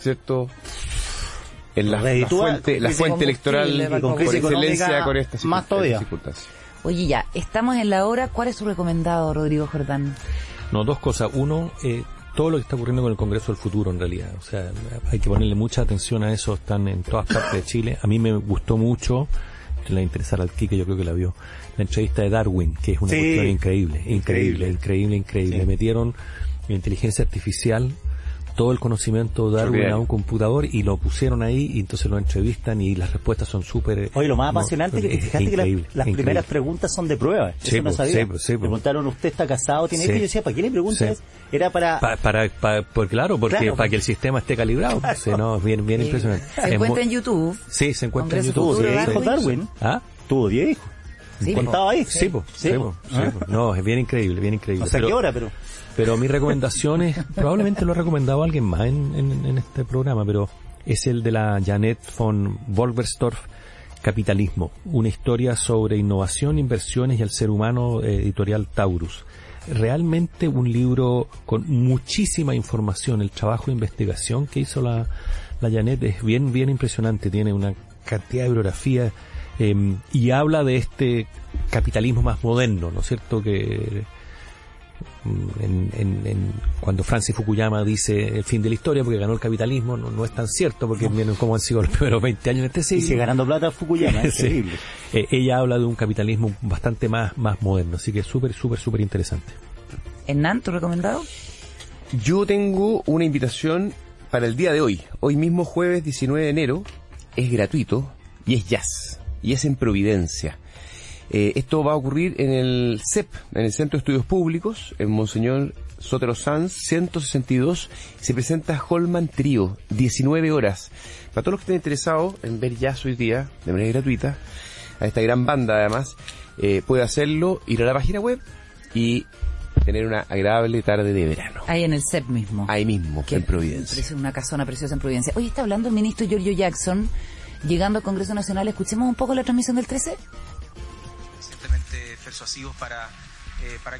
¿cierto? En la fuente electoral con por excelencia económica, con estas más todavía. circunstancias. Oye, ya, estamos en la hora. ¿Cuál es su recomendado, Rodrigo Jordán? No, dos cosas. Uno, todo lo que está ocurriendo con el Congreso del Futuro, en realidad. O sea, hay que ponerle mucha atención a eso. Están en todas partes de Chile. A mí me gustó mucho, le va a interesar al Quique, yo creo que la vio, la entrevista de Darwin, que es una cuestión increíble. Sí. Metieron inteligencia artificial, todo el conocimiento de Darwin a un computador y lo pusieron ahí y entonces lo entrevistan y las respuestas son súper... Oye, lo más apasionante es que te fijaste que las primeras preguntas son de prueba. Sí, eso no sabía. Sí. Preguntaron, ¿usted está casado? ¿Tiene hijos? Y yo decía, ¿para qué le preguntas? Era para para que el sistema esté calibrado. Sí, no, bien impresionante. Se encuentra en YouTube. Sí, se encuentra en Tuvo YouTube. 10 hijos Darwin. ¿Ah? Tuvo 10 hijos. Sí, ¿Contaba ahí? Sí. No, es bien increíble. O sea, ¿qué hora? Pero mi recomendación es, probablemente lo ha recomendado alguien más en este programa, pero es el de la Janet von Wolverstorff, Capitalismo, una historia sobre innovación, inversiones y el ser humano, editorial Taurus. Realmente un libro con muchísima información. El trabajo de investigación que hizo la Janet es bien impresionante. Tiene una cantidad de bibliografía y habla de este capitalismo más moderno, ¿no es cierto? Que cuando Francis Fukuyama dice el fin de la historia porque ganó el capitalismo, no es tan cierto, porque miren cómo han sido los primeros 20 años de este siglo. Y sigue ganando plata Fukuyama, es increíble. Ella habla de un capitalismo bastante más moderno, así que súper interesante. Hernán, ¿tu recomendado? Yo tengo una invitación para el día de hoy. Hoy mismo, jueves 19 de enero, es gratuito y es jazz. Y es en Providencia. Esto va a ocurrir en el CEP, en el Centro de Estudios Públicos, en Monseñor Sotero Sanz, 162. Se presenta Holman Trío, 19 horas. Para todos los que estén interesados en ver jazz hoy día, de manera gratuita, a esta gran banda además, puede hacerlo, ir a la página web y tener una agradable tarde de verano. Ahí en el CEP mismo. Ahí mismo, en Providencia. Una casona preciosa en Providencia. Hoy está hablando el ministro Giorgio Jackson, llegando al Congreso Nacional. Escuchemos un poco la transmisión del 13. Simplemente persuasivos para